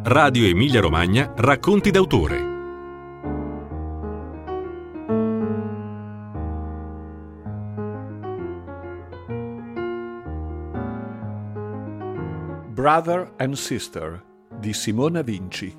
Radio Emilia Romagna Racconti d'autore. Brother and Sister di Simona Vinci.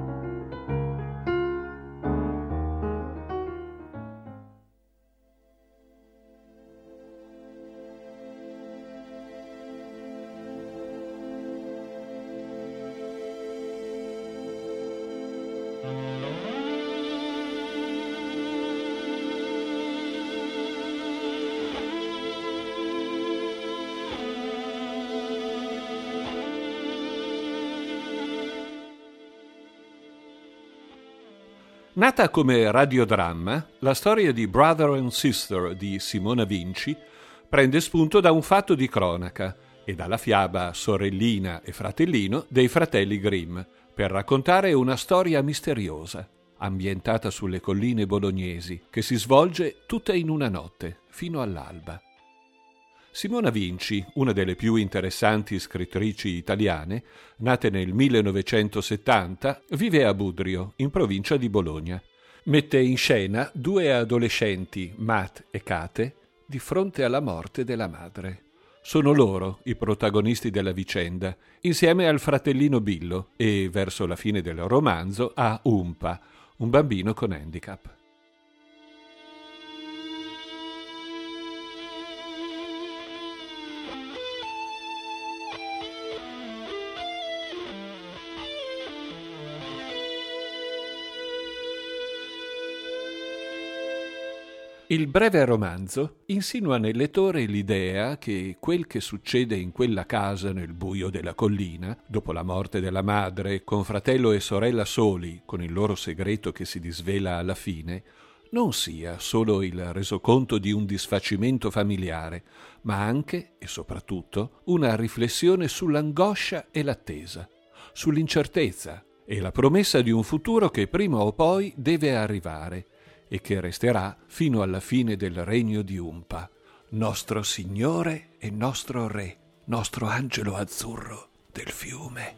Nata come radiodramma, la storia di Brother and Sister di Simona Vinci prende spunto da un fatto di cronaca e dalla fiaba Sorellina e fratellino dei fratelli Grimm, per raccontare una storia misteriosa, ambientata sulle colline bolognesi, che si svolge tutta in una notte, fino all'alba. Simona Vinci, una delle più interessanti scrittrici italiane, nate nel 1970, vive a Budrio, in provincia di Bologna. Mette in scena due adolescenti, Matt e Kate, di fronte alla morte della madre. Sono loro i protagonisti della vicenda, insieme al fratellino Billo e, verso la fine del romanzo, a Umpa, un bambino con handicap. Il breve romanzo insinua nel lettore l'idea che quel che succede in quella casa nel buio della collina, dopo la morte della madre, con fratello e sorella soli, con il loro segreto che si disvela alla fine, non sia solo il resoconto di un disfacimento familiare, ma anche, e soprattutto, una riflessione sull'angoscia e l'attesa, sull'incertezza e la promessa di un futuro che prima o poi deve arrivare, e che resterà fino alla fine del regno di Umpa, nostro Signore e nostro Re, nostro angelo azzurro del fiume.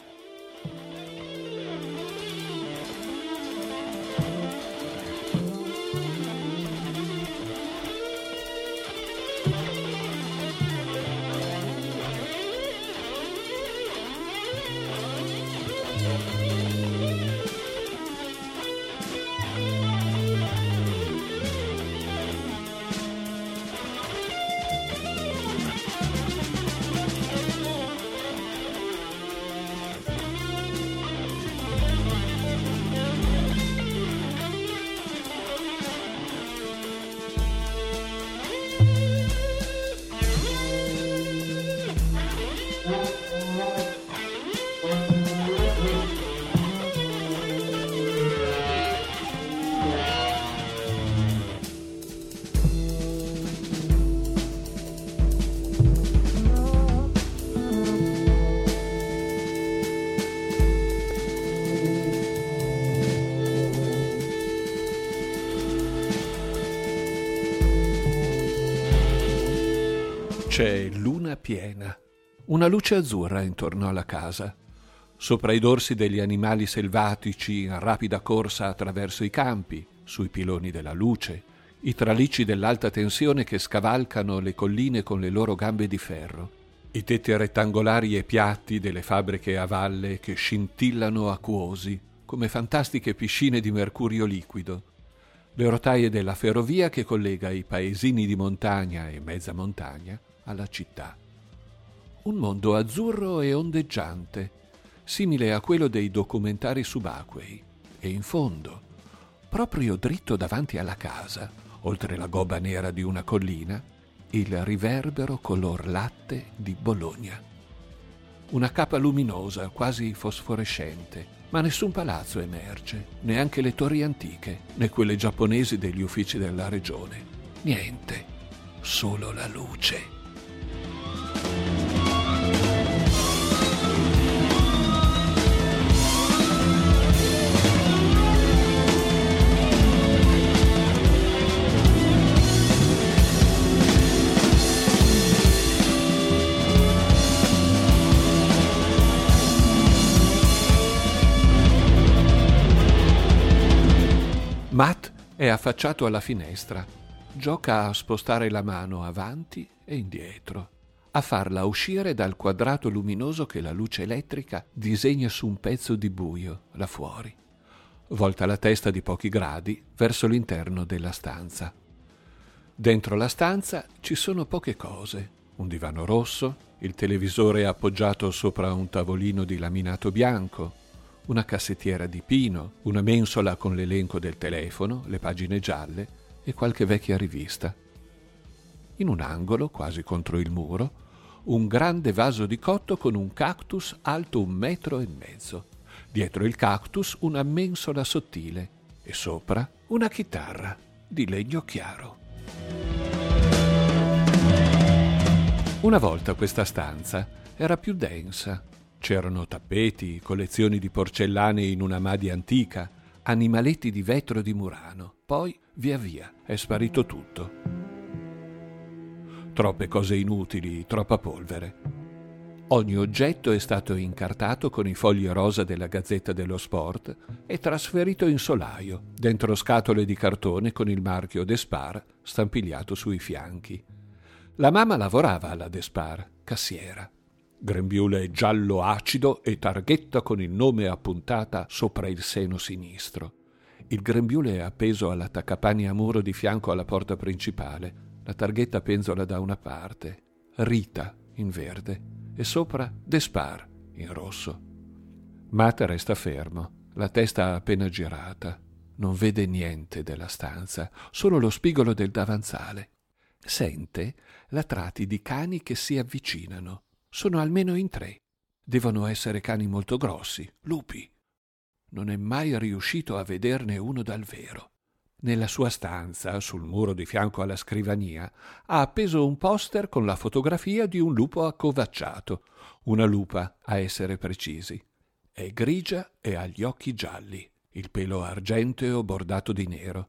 C'è luna piena, una luce azzurra intorno alla casa. Sopra i dorsi degli animali selvatici in rapida corsa attraverso i campi, sui piloni della luce, i tralicci dell'alta tensione che scavalcano le colline con le loro gambe di ferro, i tetti rettangolari e piatti delle fabbriche a valle che scintillano acquosi come fantastiche piscine di mercurio liquido, le rotaie della ferrovia che collega i paesini di montagna e mezza montagna alla città. Un mondo azzurro e ondeggiante, simile a quello dei documentari subacquei, e in fondo, proprio dritto davanti alla casa, oltre la gobba nera di una collina, il riverbero color latte di Bologna. Una capa luminosa, quasi fosforescente, ma nessun palazzo emerge, neanche le torri antiche, né quelle giapponesi degli uffici della regione. Niente, solo la luce. Matt è affacciato alla finestra. Gioca a spostare la mano avanti e indietro, a farla uscire dal quadrato luminoso che la luce elettrica disegna su un pezzo di buio là fuori. Volta la testa di pochi gradi verso l'interno della stanza. Dentro la stanza ci sono poche cose. Un divano rosso, il televisore appoggiato sopra un tavolino di laminato bianco, una cassettiera di pino, una mensola con l'elenco del telefono, le pagine gialle e qualche vecchia rivista. In un angolo, quasi contro il muro, un grande vaso di cotto con un cactus alto 1,5 metri. Dietro il cactus una mensola sottile e sopra una chitarra di legno chiaro. Una volta questa stanza era più densa. C'erano tappeti, collezioni di porcellane in una madia antica, animaletti di vetro di Murano. Poi, via via, è sparito tutto. Troppe cose inutili, troppa polvere. Ogni oggetto è stato incartato con i fogli rosa della Gazzetta dello Sport e trasferito in solaio, dentro scatole di cartone con il marchio Despar stampigliato sui fianchi. La mamma lavorava alla Despar, cassiera. Grembiule giallo acido e targhetta con il nome appuntata sopra il seno sinistro. Il grembiule è appeso all'attaccapanni a muro di fianco alla porta principale. La targhetta penzola da una parte. Rita in verde e sopra Despar in rosso. Matt resta fermo, la testa appena girata. Non vede niente della stanza, solo lo spigolo del davanzale. Sente latrati di cani che si avvicinano. Sono almeno in 3. Devono essere cani molto grossi, lupi. Non è mai riuscito a vederne uno dal vero. Nella sua stanza, sul muro di fianco alla scrivania, ha appeso un poster con la fotografia di un lupo accovacciato, una lupa a essere precisi. È grigia e ha gli occhi gialli, il pelo argenteo bordato di nero.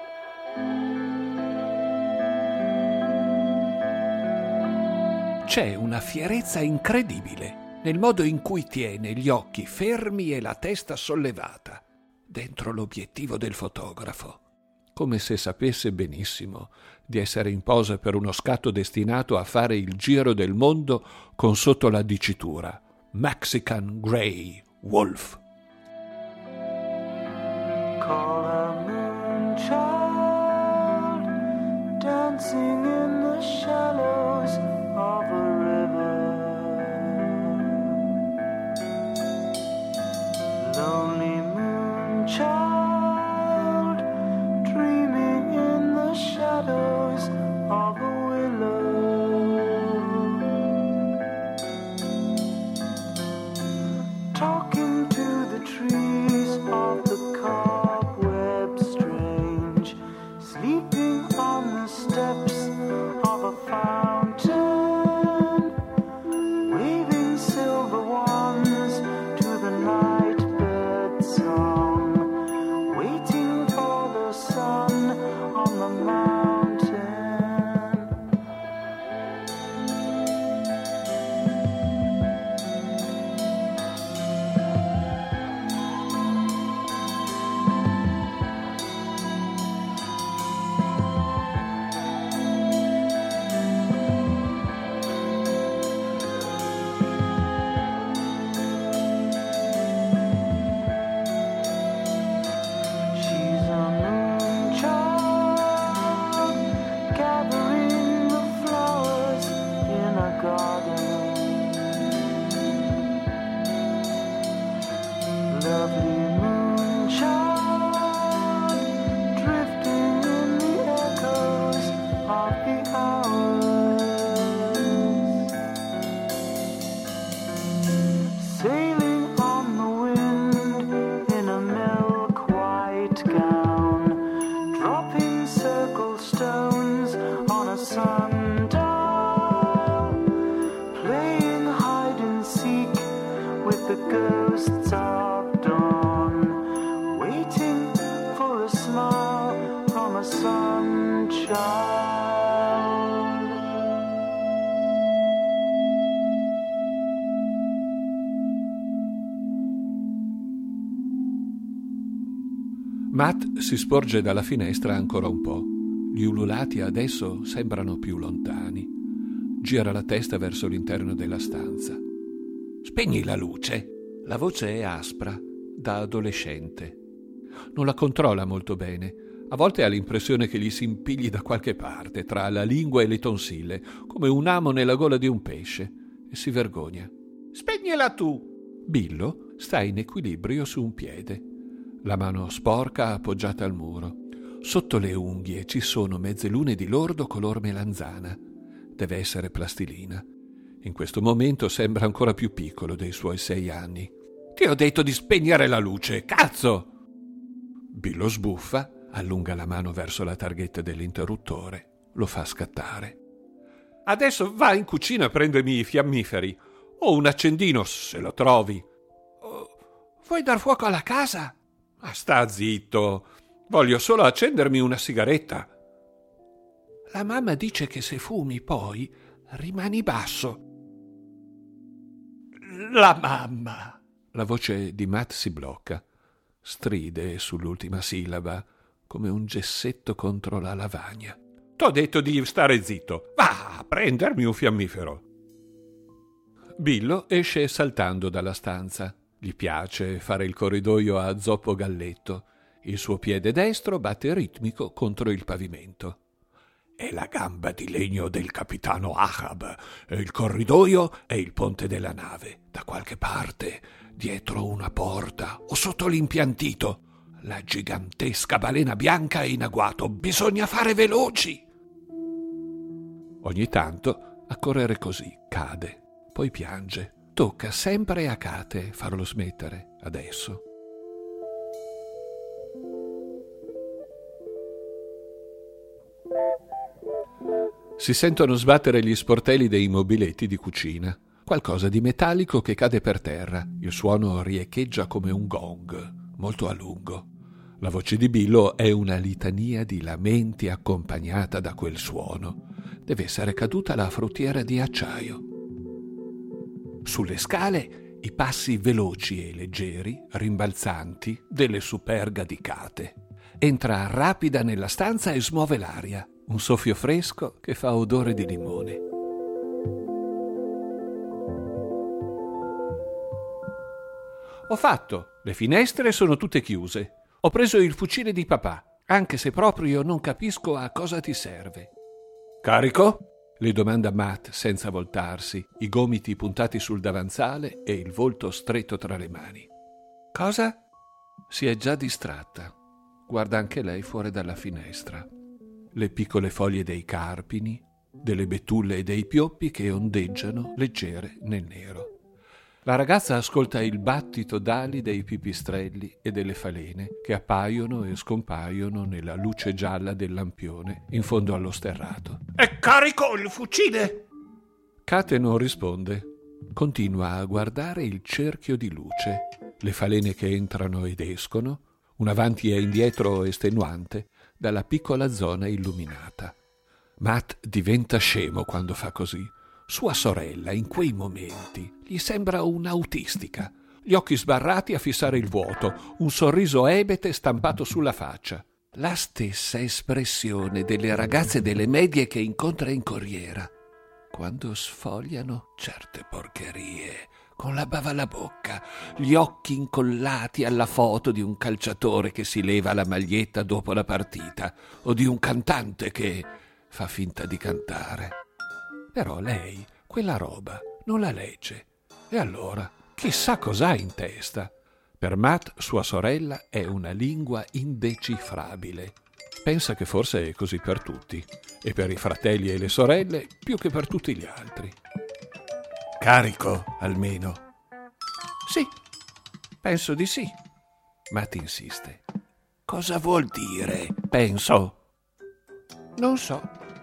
C'è una fierezza incredibile nel modo in cui tiene gli occhi fermi e la testa sollevata dentro l'obiettivo del fotografo, come se sapesse benissimo di essere in posa per uno scatto destinato a fare il giro del mondo con sotto la dicitura Mexican Grey Wolf. Call a moon child dancing in the shallows of a river. Lonely moon child dreaming in the shadows of a willow. Talking to the trees of the cobweb strange, sleeping on the steps of a fountain. Matt si sporge dalla finestra ancora un po'. Gli ululati adesso sembrano più lontani. Gira la testa verso l'interno della stanza. «Spegni la luce!» La voce è aspra, da adolescente. Non la controlla molto bene. A volte ha l'impressione che gli si impigli da qualche parte, tra la lingua e le tonsille, come un amo nella gola di un pesce, e si vergogna. «Spegnila tu!» Billo sta in equilibrio su un piede, la mano sporca appoggiata al muro. Sotto le unghie ci sono mezze lune di lordo color melanzana. Deve essere plastilina. In questo momento sembra ancora più piccolo dei suoi 6 anni. «Ti ho detto di spegnere la luce, cazzo!» Billo sbuffa, allunga la mano verso la targhetta dell'interruttore, lo fa scattare. «Adesso va in cucina a prendermi i fiammiferi, o un accendino se lo trovi.» «Vuoi dar fuoco alla casa?» «Ma sta zitto, voglio solo accendermi una sigaretta.» «La mamma dice che se fumi poi rimani basso.» «La mamma!» La voce di Matt si blocca, stride sull'ultima sillaba come un gessetto contro la lavagna. «T'ho detto di stare zitto, va a prendermi un fiammifero.» Billo esce saltando dalla stanza. Gli piace fare il corridoio a zoppo galletto. Il suo piede destro batte ritmico contro il pavimento. «È la gamba di legno del capitano Ahab. Il corridoio è il ponte della nave. Da qualche parte, dietro una porta o sotto l'impiantito. La gigantesca balena bianca è in agguato. Bisogna fare veloci!» Ogni tanto, a correre così, cade, poi piange. Tocca sempre a Kate farlo smettere, adesso. Si sentono sbattere gli sportelli dei mobiletti di cucina. Qualcosa di metallico che cade per terra. Il suono riecheggia come un gong, molto a lungo. La voce di Billo è una litania di lamenti accompagnata da quel suono. Deve essere caduta la fruttiera di acciaio. Sulle scale i passi veloci e leggeri, rimbalzanti, delle superga di Kate. Entra rapida nella stanza e smuove l'aria. Un soffio fresco che fa odore di limone. «Ho fatto. Le finestre sono tutte chiuse. Ho preso il fucile di papà, anche se proprio non capisco a cosa ti serve.» «Carico?» le domanda Matt senza voltarsi, i gomiti puntati sul davanzale e il volto stretto tra le mani. «Cosa?» Si è già distratta. Guarda anche lei fuori dalla finestra. Le piccole foglie dei carpini, delle betulle e dei pioppi che ondeggiano leggere nel nero. La ragazza ascolta il battito d'ali dei pipistrelli e delle falene che appaiono e scompaiono nella luce gialla del lampione in fondo allo sterrato. «È carico il fucile!» Kate non risponde. Continua a guardare il cerchio di luce, le falene che entrano ed escono, un avanti e indietro estenuante, dalla piccola zona illuminata. Matt diventa scemo quando fa così. Sua sorella, in quei momenti, gli sembra un'autistica. Gli occhi sbarrati a fissare il vuoto, un sorriso ebete stampato sulla faccia. La stessa espressione delle ragazze delle medie che incontra in corriera, quando sfogliano certe porcherie, con la bava alla bocca, gli occhi incollati alla foto di un calciatore che si leva la maglietta dopo la partita, o di un cantante che fa finta di cantare. Però lei quella roba non la legge. E allora, chissà cos'ha in testa. Per Matt, sua sorella è una lingua indecifrabile. Pensa che forse è così per tutti, e per i fratelli e le sorelle più che per tutti gli altri. «Carico, almeno?» «Sì, penso di sì.» Matt insiste. «Cosa vuol dire, penso?» «Non so.»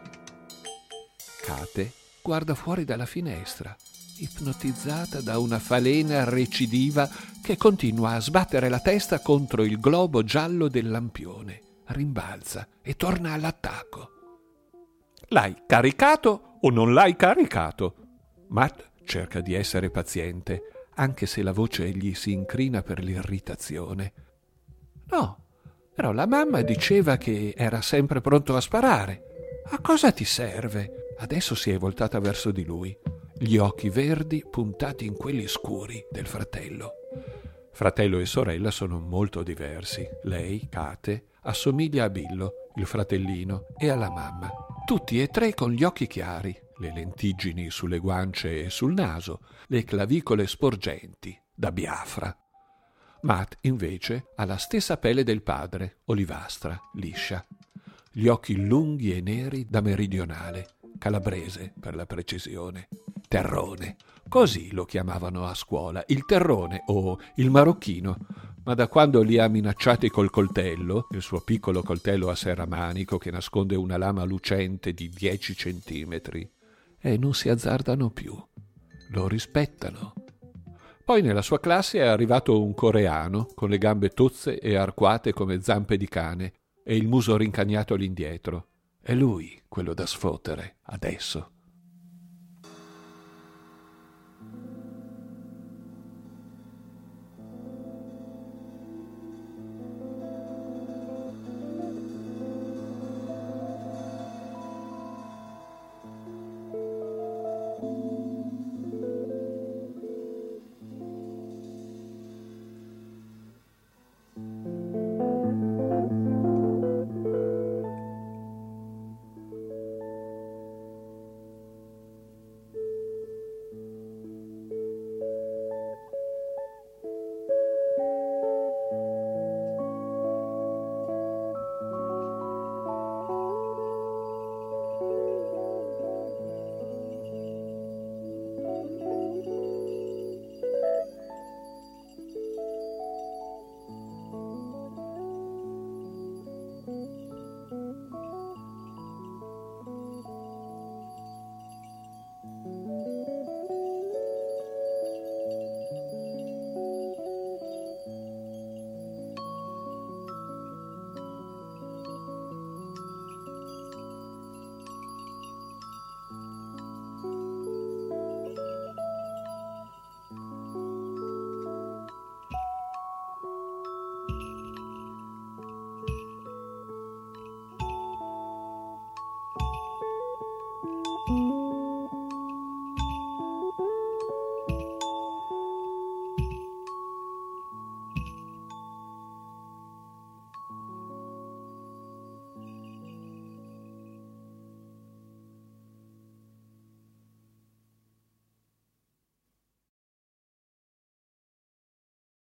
Kate guarda fuori dalla finestra, ipnotizzata da una falena recidiva che continua a sbattere la testa contro il globo giallo del lampione. Rimbalza e torna all'attacco. «L'hai caricato o non l'hai caricato?» Matt cerca di essere paziente, anche se la voce gli si incrina per l'irritazione. «No, Però la mamma diceva che era sempre pronto a sparare. A cosa ti serve? Adesso si è voltata verso di lui, gli occhi verdi puntati in quelli scuri del fratello. Fratello e sorella sono molto diversi. Lei, Kate, assomiglia a Billo, il fratellino, e alla mamma. Tutti e tre con gli occhi chiari, le lentiggini sulle guance e sul naso, le clavicole sporgenti, da Biafra. Matt, invece, ha la stessa pelle del padre, olivastra, liscia. Gli occhi lunghi e neri da meridionale, calabrese per la precisione. Terrone, così lo chiamavano a scuola, il terrone o il marocchino. Ma da quando li ha minacciati col coltello, il suo piccolo coltello a serramanico che nasconde una lama lucente di 10 centimetri, non si azzardano più. Lo rispettano. Poi nella sua classe è arrivato un coreano con le gambe tozze e arcuate come zampe di cane e il muso rincagnato all'indietro. È lui quello da sfottere, adesso.